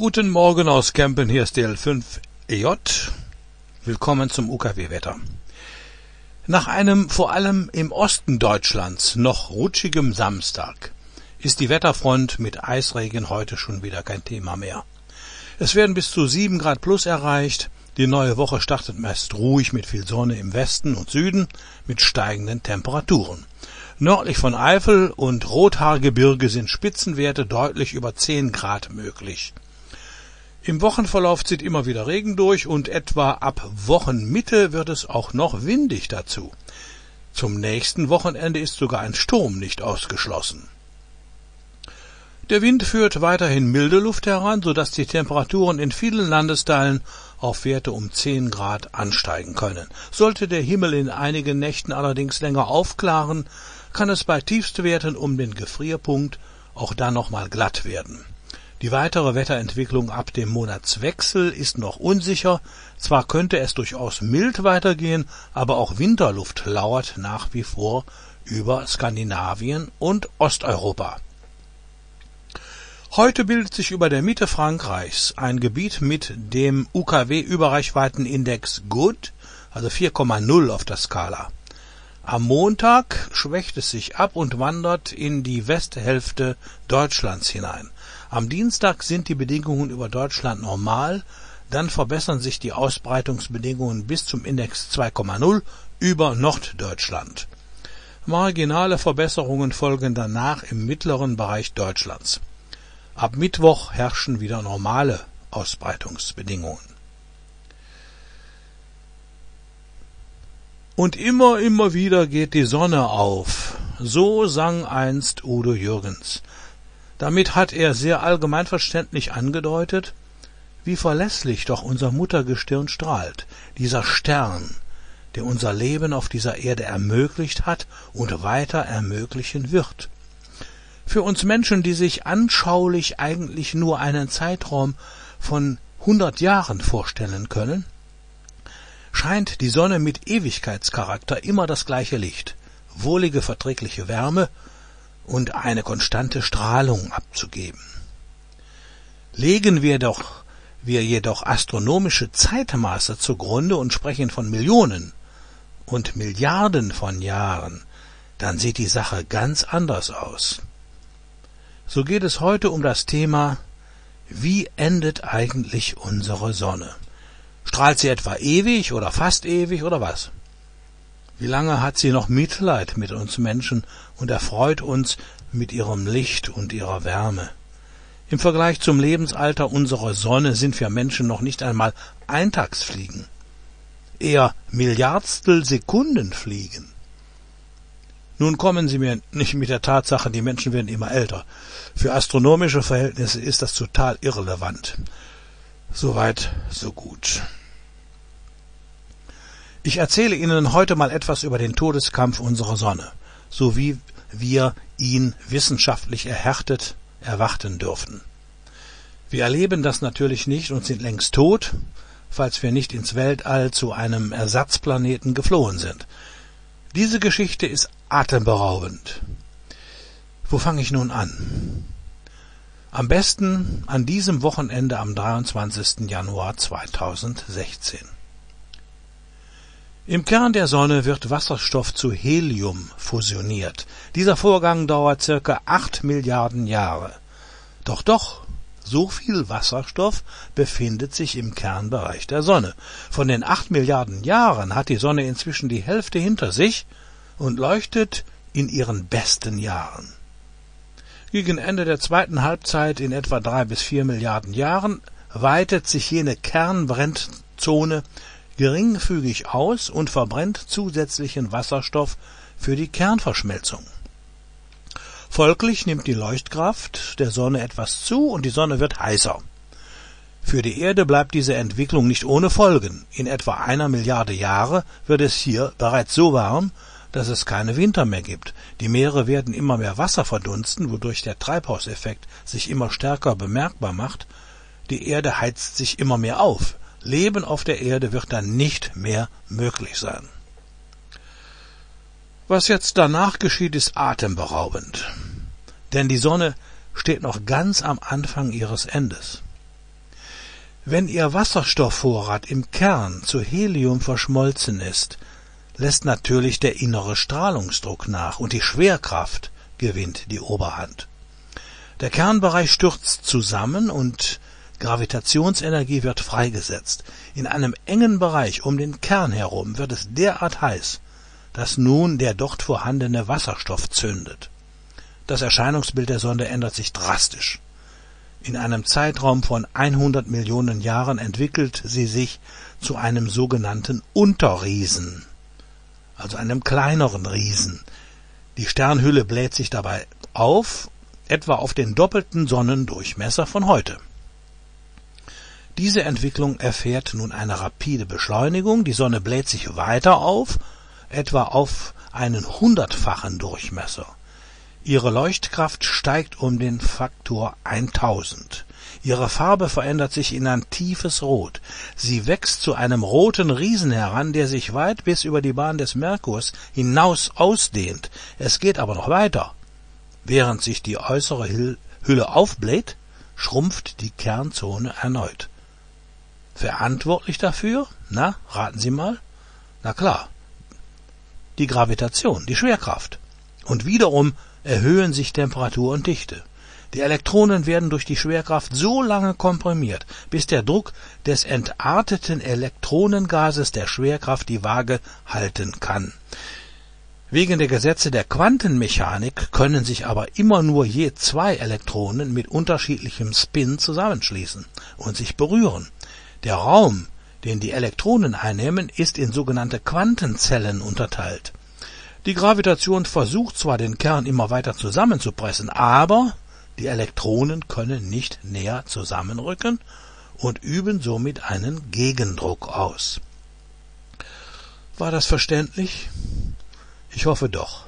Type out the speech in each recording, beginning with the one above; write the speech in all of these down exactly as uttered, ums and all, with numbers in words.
Guten Morgen aus Kempen, hier ist D L fünf E J. Willkommen zum U K W-Wetter. Nach einem vor allem im Osten Deutschlands noch rutschigem Samstag ist die Wetterfront mit Eisregen heute schon wieder kein Thema mehr. Es werden bis zu sieben Grad plus erreicht. Die neue Woche startet meist ruhig mit viel Sonne im Westen und Süden mit steigenden Temperaturen. Nördlich von Eifel und Rothaargebirge sind Spitzenwerte deutlich über zehn Grad möglich. Im Wochenverlauf zieht immer wieder Regen durch und etwa ab Wochenmitte wird es auch noch windig dazu. Zum nächsten Wochenende ist sogar ein Sturm nicht ausgeschlossen. Der Wind führt weiterhin milde Luft heran, sodass die Temperaturen in vielen Landesteilen auf Werte um zehn Grad ansteigen können. Sollte der Himmel in einigen Nächten allerdings länger aufklaren, kann es bei Tiefstwerten um den Gefrierpunkt auch dann nochmal glatt werden. Die weitere Wetterentwicklung ab dem Monatswechsel ist noch unsicher. Zwar könnte es durchaus mild weitergehen, aber auch Winterluft lauert nach wie vor über Skandinavien und Osteuropa. Heute bildet sich über der Mitte Frankreichs ein Gebiet mit dem U K W-Überreichweitenindex Good, also vier Komma null auf der Skala. Am Montag schwächt es sich ab und wandert in die Westhälfte Deutschlands hinein. Am Dienstag sind die Bedingungen über Deutschland normal, dann verbessern sich die Ausbreitungsbedingungen bis zum Index zwei Komma null über Norddeutschland. Marginale Verbesserungen folgen danach im mittleren Bereich Deutschlands. Ab Mittwoch herrschen wieder normale Ausbreitungsbedingungen. Und immer, immer wieder geht die Sonne auf. So sang einst Udo Jürgens. Damit hat er sehr allgemeinverständlich angedeutet, wie verlässlich doch unser Muttergestirn strahlt, dieser Stern, der unser Leben auf dieser Erde ermöglicht hat und weiter ermöglichen wird. Für uns Menschen, die sich anschaulich eigentlich nur einen Zeitraum von hundert Jahren vorstellen können, scheint die Sonne mit Ewigkeitscharakter immer das gleiche Licht, wohlige, verträgliche Wärme und eine konstante Strahlung abzugeben. Legen wir doch, wir jedoch astronomische Zeitmaße zugrunde und sprechen von Millionen und Milliarden von Jahren, dann sieht die Sache ganz anders aus. So geht es heute um das Thema, wie endet eigentlich unsere Sonne? Strahlt sie etwa ewig oder fast ewig oder was? Wie lange hat sie noch Mitleid mit uns Menschen und erfreut uns mit ihrem Licht und ihrer Wärme? Im Vergleich zum Lebensalter unserer Sonne sind wir Menschen noch nicht einmal Eintagsfliegen, eher Milliardstel Sekunden fliegen. Nun kommen Sie mir nicht mit der Tatsache, die Menschen werden immer älter. Für astronomische Verhältnisse ist das total irrelevant. Soweit, so gut. Ich erzähle Ihnen heute mal etwas über den Todeskampf unserer Sonne, so wie wir ihn wissenschaftlich erhärtet erwarten dürfen. Wir erleben das natürlich nicht und sind längst tot, falls wir nicht ins Weltall zu einem Ersatzplaneten geflohen sind. Diese Geschichte ist atemberaubend. Wo fange ich nun an? Am besten an diesem Wochenende am dreiundzwanzigsten Januar zweitausendsechzehn. Im Kern der Sonne wird Wasserstoff zu Helium fusioniert. Dieser Vorgang dauert circa acht Milliarden Jahre. Doch doch, so viel Wasserstoff befindet sich im Kernbereich der Sonne. Von den acht Milliarden Jahren hat die Sonne inzwischen die Hälfte hinter sich und leuchtet in ihren besten Jahren. Gegen Ende der zweiten Halbzeit in etwa drei bis vier Milliarden Jahren weitet sich jene Kernbrennzone geringfügig aus und verbrennt zusätzlichen Wasserstoff für die Kernverschmelzung. Folglich nimmt die Leuchtkraft der Sonne etwas zu und die Sonne wird heißer. Für die Erde bleibt diese Entwicklung nicht ohne Folgen. In etwa einer Milliarde Jahre wird es hier bereits so warm, dass es keine Winter mehr gibt. Die Meere werden immer mehr Wasser verdunsten, wodurch der Treibhauseffekt sich immer stärker bemerkbar macht. Die Erde heizt sich immer mehr auf. Leben auf der Erde wird dann nicht mehr möglich sein. Was jetzt danach geschieht, ist atemberaubend. Denn die Sonne steht noch ganz am Anfang ihres Endes. Wenn ihr Wasserstoffvorrat im Kern zu Helium verschmolzen ist, lässt natürlich der innere Strahlungsdruck nach und die Schwerkraft gewinnt die Oberhand. Der Kernbereich stürzt zusammen und Gravitationsenergie wird freigesetzt. In einem engen Bereich um den Kern herum wird es derart heiß, dass nun der dort vorhandene Wasserstoff zündet. Das Erscheinungsbild der Sonde ändert sich drastisch. In einem Zeitraum von hundert Millionen Jahren entwickelt sie sich zu einem sogenannten Unterriesen, also einem kleineren Riesen. Die Sternhülle bläht sich dabei auf, etwa auf den doppelten Sonnendurchmesser von heute. Diese Entwicklung erfährt nun eine rapide Beschleunigung, die Sonne bläht sich weiter auf, etwa auf einen hundertfachen Durchmesser. Ihre Leuchtkraft steigt um den Faktor tausend. Ihre Farbe verändert sich in ein tiefes Rot. Sie wächst zu einem roten Riesen heran, der sich weit bis über die Bahn des Merkurs hinaus ausdehnt. Es geht aber noch weiter. Während sich die äußere Hülle aufbläht, schrumpft die Kernzone erneut. Verantwortlich dafür? Na, raten Sie mal. Na klar, die Gravitation, die Schwerkraft. Und wiederum erhöhen sich Temperatur und Dichte. Die Elektronen werden durch die Schwerkraft so lange komprimiert, bis der Druck des entarteten Elektronengases der Schwerkraft die Waage halten kann. Wegen der Gesetze der Quantenmechanik können sich aber immer nur je zwei Elektronen mit unterschiedlichem Spin zusammenschließen und sich berühren. Der Raum, den die Elektronen einnehmen, ist in sogenannte Quantenzellen unterteilt. Die Gravitation versucht zwar, den Kern immer weiter zusammenzupressen, aber die Elektronen können nicht näher zusammenrücken und üben somit einen Gegendruck aus. War das verständlich? Ich hoffe doch.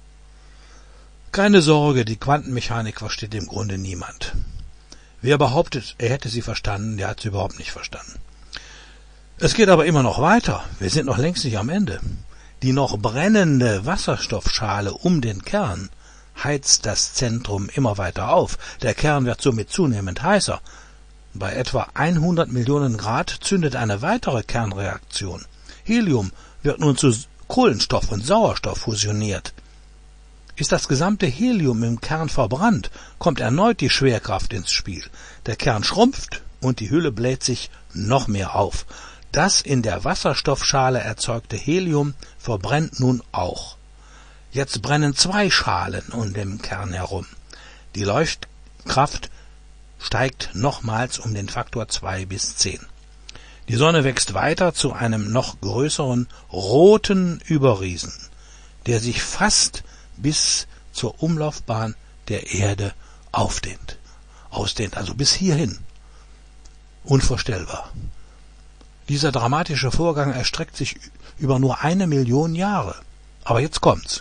Keine Sorge, die Quantenmechanik versteht im Grunde niemand. Wer behauptet, er hätte sie verstanden, der hat sie überhaupt nicht verstanden. Es geht aber immer noch weiter. Wir sind noch längst nicht am Ende. Die noch brennende Wasserstoffschale um den Kern heizt das Zentrum immer weiter auf. Der Kern wird somit zunehmend heißer. Bei etwa hundert Millionen Grad zündet eine weitere Kernreaktion. Helium wird nun zu Kohlenstoff und Sauerstoff fusioniert. Ist das gesamte Helium im Kern verbrannt, kommt erneut die Schwerkraft ins Spiel. Der Kern schrumpft und die Hülle bläht sich noch mehr auf. Das in der Wasserstoffschale erzeugte Helium verbrennt nun auch. Jetzt brennen zwei Schalen um den Kern herum. Die Leuchtkraft steigt nochmals um den Faktor zwei bis zehn. Die Sonne wächst weiter zu einem noch größeren roten Überriesen, der sich fast bis zur Umlaufbahn der Erde aufdehnt. Ausdehnt, also bis hierhin. Unvorstellbar. Dieser dramatische Vorgang erstreckt sich über nur eine Million Jahre. Aber jetzt kommt's.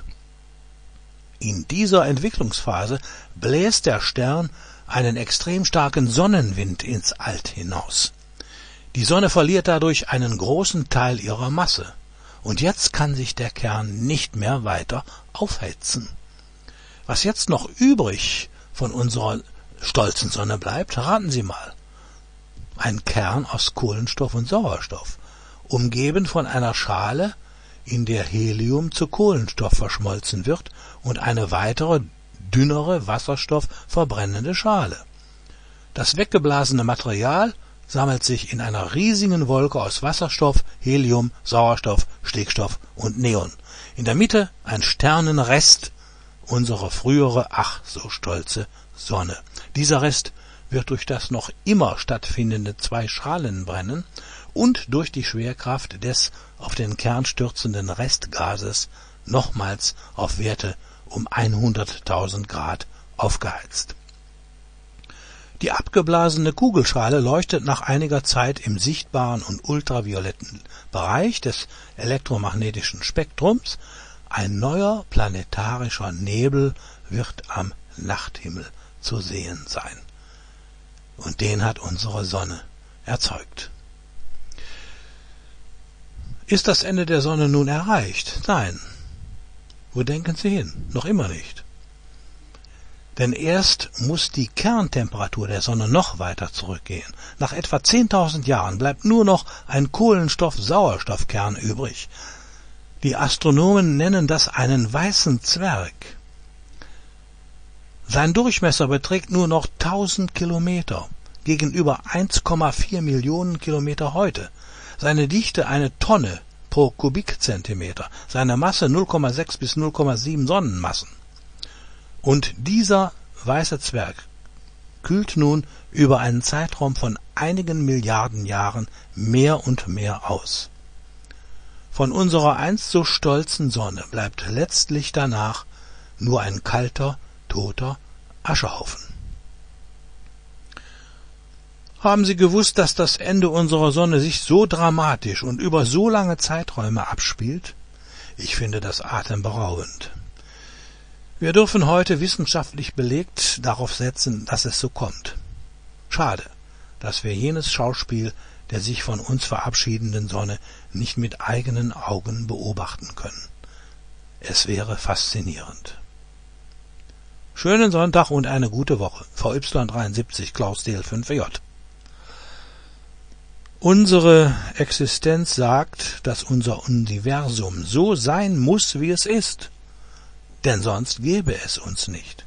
In dieser Entwicklungsphase bläst der Stern einen extrem starken Sonnenwind ins All hinaus. Die Sonne verliert dadurch einen großen Teil ihrer Masse. Und jetzt kann sich der Kern nicht mehr weiter aufheizen. Was jetzt noch übrig von unserer stolzen Sonne bleibt, raten Sie mal. Ein Kern aus Kohlenstoff und Sauerstoff, umgeben von einer Schale, in der Helium zu Kohlenstoff verschmolzen wird und eine weitere, dünnere, wasserstoffverbrennende Schale. Das weggeblasene Material sammelt sich in einer riesigen Wolke aus Wasserstoff, Helium, Sauerstoff, Stickstoff und Neon. In der Mitte ein Sternenrest, unsere frühere, ach so stolze Sonne. Dieser Rest wird durch das noch immer stattfindende Zwei-Schalen-Brennen und durch die Schwerkraft des auf den Kern stürzenden Restgases nochmals auf Werte um hunderttausend Grad aufgeheizt. Die abgeblasene Kugelschale leuchtet nach einiger Zeit im sichtbaren und ultravioletten Bereich des elektromagnetischen Spektrums. Ein neuer planetarischer Nebel wird am Nachthimmel zu sehen sein. Und den hat unsere Sonne erzeugt. Ist das Ende der Sonne nun erreicht? Nein. Wo denken Sie hin? Noch immer nicht. Denn erst muss die Kerntemperatur der Sonne noch weiter zurückgehen. Nach etwa zehntausend Jahren bleibt nur noch ein Kohlenstoff-Sauerstoffkern übrig. Die Astronomen nennen das einen weißen Zwerg. Sein Durchmesser beträgt nur noch tausend Kilometer, gegenüber eins Komma vier Millionen Kilometer heute. Seine Dichte eine Tonne pro Kubikzentimeter, seine Masse null Komma sechs bis null Komma sieben Sonnenmassen. Und dieser weiße Zwerg kühlt nun über einen Zeitraum von einigen Milliarden Jahren mehr und mehr aus. Von unserer einst so stolzen Sonne bleibt letztlich danach nur ein kalter, toter Aschehaufen. Haben Sie gewusst, dass das Ende unserer Sonne sich so dramatisch und über so lange Zeiträume abspielt? Ich finde das atemberaubend. Wir dürfen heute wissenschaftlich belegt darauf setzen, dass es so kommt. Schade, dass wir jenes Schauspiel der sich von uns verabschiedenden Sonne nicht mit eigenen Augen beobachten können. Es wäre faszinierend. Schönen Sonntag und eine gute Woche. V Y dreiundsiebzig, Klaus D L fünf J. Unsere Existenz sagt, dass unser Universum so sein muss, wie es ist, denn sonst gäbe es uns nicht.